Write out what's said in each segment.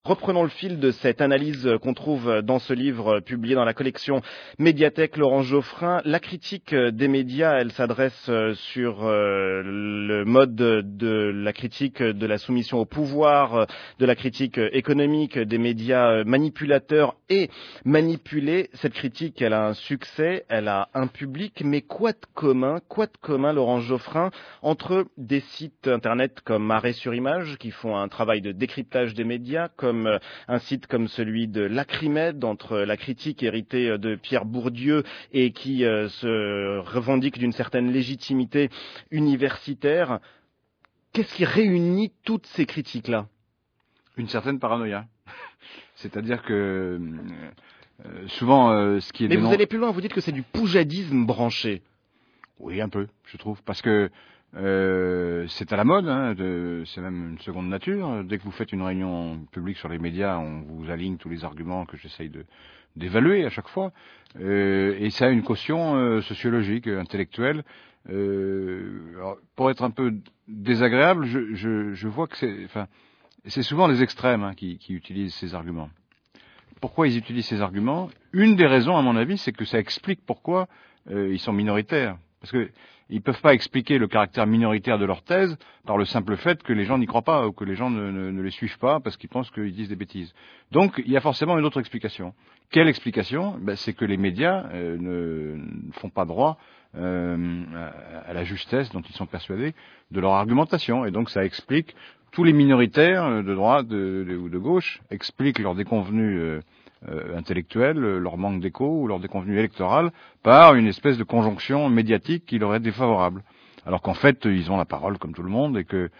Reprenons le fil de cette analyse qu'on trouve dans ce livre publié dans la collection Médiathèque Laurent Geoffrin. La critique des médias, elle s'adresse sur le mode de la critique de la soumission au pouvoir, de la critique économique, des médias manipulateurs et manipulés. Cette critique, elle a un succès, elle a un public, mais quoi de commun, Laurent Geoffrin, entre des sites internet comme Arrêt sur Image, qui font un travail de décryptage des médias, comme un site comme celui de Lacrimed, entre la critique héritée de Pierre Bourdieu et qui se revendique d'une certaine légitimité universitaire. Qu'est-ce qui réunit toutes ces critiques-là ? Une certaine paranoïa. C'est-à-dire que souvent ce qui est... Mais vous allez plus loin, vous dites que c'est du poujadisme branché. Oui, un peu, je trouve, parce que c'est à la mode, c'est même une seconde nature. Dès que vous faites une réunion publique sur les médias, on vous aligne tous les arguments que j'essaye d'évaluer à chaque fois. Et ça a une caution sociologique, intellectuelle. Alors, pour être un peu désagréable, je vois que c'est souvent les extrêmes qui utilisent ces arguments. Pourquoi ils utilisent ces arguments ? Une des raisons, à mon avis, c'est que ça explique pourquoi ils sont minoritaires. Parce que ils peuvent pas expliquer le caractère minoritaire de leur thèse par le simple fait que les gens n'y croient pas ou que les gens ne les suivent pas parce qu'ils pensent qu'ils disent des bêtises. Donc il y a forcément une autre explication. Quelle explication ? C'est que les médias ne font pas droit à la justesse dont ils sont persuadés de leur argumentation. Et donc ça explique tous les minoritaires de droite ou de gauche expliquent leur déconvenue intellectuelle, leur manque d'écho ou leur déconvenue électorale par une espèce de conjonction médiatique qui leur est défavorable. Alors qu'en fait, ils ont la parole comme tout le monde et que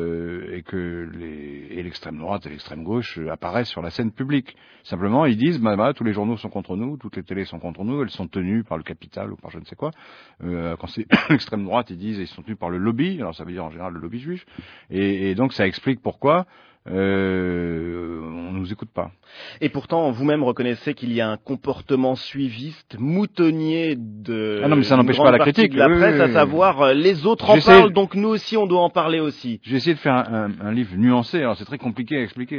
l'extrême droite et l'extrême gauche apparaissent sur la scène publique. Simplement, ils disent, tous les journaux sont contre nous, toutes les télés sont contre nous, elles sont tenues par le capital ou par je ne sais quoi. Quand c'est l'extrême droite, ils disent, ils sont tenus par le lobby, alors ça veut dire en général le lobby juif. Et donc, ça explique pourquoi on nous écoute pas. Et pourtant, vous-même reconnaissez qu'il y a un comportement suiviste, moutonnier de non, mais ça n'empêche pas la critique. De la presse, à savoir les autres en parlent, donc nous aussi on doit en parler aussi. J'ai essayé de faire un livre nuancé, alors c'est très compliqué à expliquer.